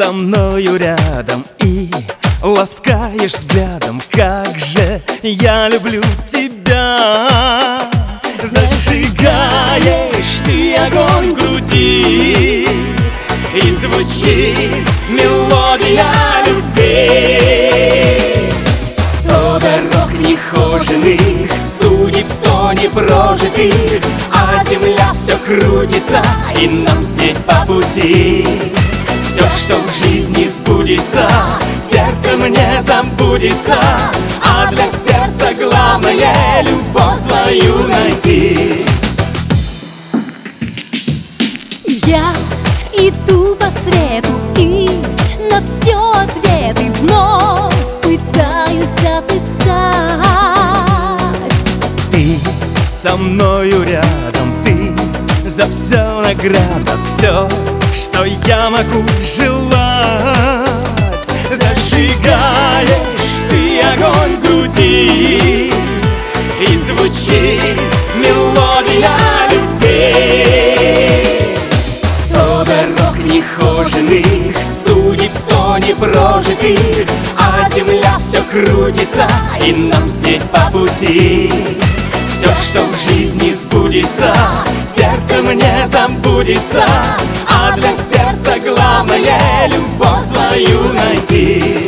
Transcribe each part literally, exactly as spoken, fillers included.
со мною рядом и ласкаешь взглядом. Как же я люблю тебя. Зажигаешь ты огонь в груди, и звучит мелодия любви. Сто дорог нехоженных, судеб сто непрожитых, а земля все крутится, и нам с ней по пути. Все, что в жизни сбудется, сердце мне забудется, а для сердца главное — любовь свою найти. Я иду по свету и на все ответы вновь пытаюсь отыскать. Ты со мною рядом, ты за все награда, все, что я могу желать. Зажигаешь ты огонь в груди, и звучит мелодия любви. Сто дорог нехоженных, судеб сто непрожитых, а земля все крутится, и нам с ней по пути. Все, что в жизни сбудется, сердце мне забудется, а для сердца главное — любовь свою найти.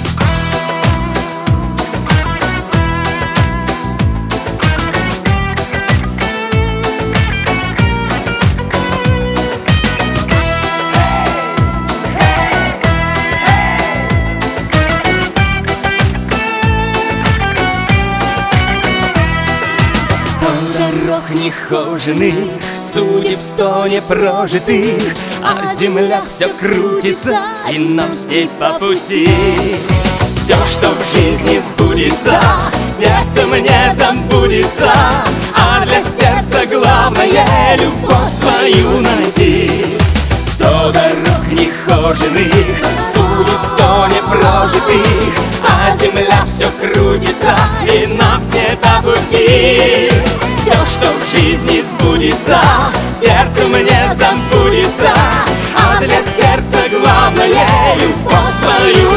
Дорог нехоженных, судеб сто непрожитых, а земля все крутится, и нам с ней по пути. Все, что в жизни сбудется, сердце мне забудется, а для сердца главное — любовь свою найти. Сто дорог нехоженных, судеб сто непрожитых, а земля все крутится, и нам с ней по пути. Все, что в жизни сбудется, сердце мне забудется, а для сердца главное — любовь свою